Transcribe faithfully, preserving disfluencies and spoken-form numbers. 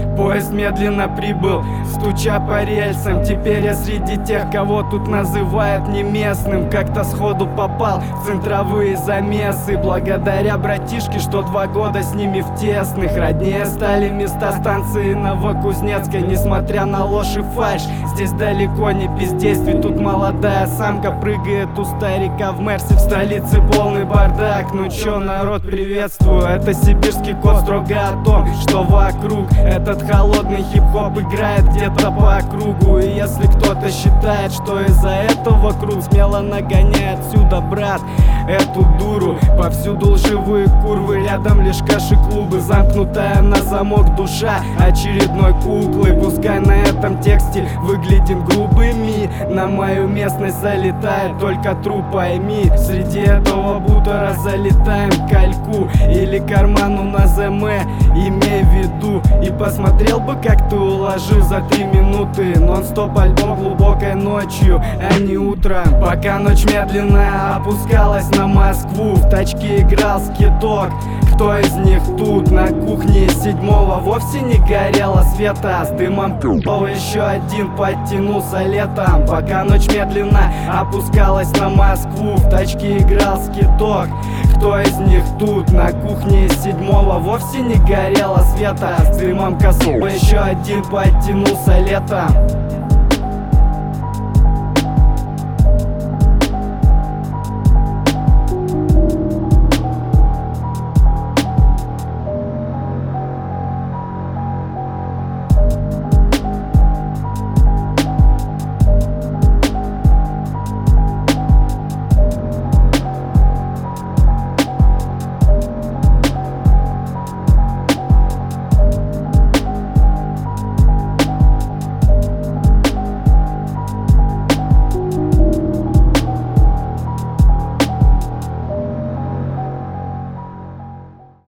Поезд медленно прибыл, стуча по рельсам. Теперь я среди тех, кого тут называют не местным. Как-то сходу попал в центровые замесы, благодаря братишке, что два года с ними в тесных. Роднее стали места станции Новокузнецкой. Несмотря на ложь и фальшь, здесь далеко не бездействий. Тут молодая самка прыгает у старика в Мерсе. В столице полный бардак, ну чё, народ, приветствую. Это сибирский кот, строго о том, что вокруг. Этот холодный хип-хоп играет где-то по кругу. И если кто-то считает, что из-за этого круг, смело нагоняй отсюда, брат, эту дуру. Повсюду лживые курвы, рядом лишь каши-клубы. Замкнутая на замок душа очередной куклы. Пускай на этом тексте выглядим грубыми, на мою местность залетает только труп, пойми. Среди этого бутера залетаем к кальку или карману на ЗМ, имей в виду. И посмотрел бы, как ты уложил за три минуты нон-стоп альбом глубокой ночью, а не утром. Пока ночь медленно опускалась на Москву, в тачке играл скиток. Кто из них тут? На кухне седьмого вовсе не горело света. С дымом пол еще один подтянулся летом. Пока ночь медленно опускалась на Москву, в тачке играл скиток. Кто из них тут? На кухне седьмого вовсе не горело света. С дымом косого еще один подтянулся летом.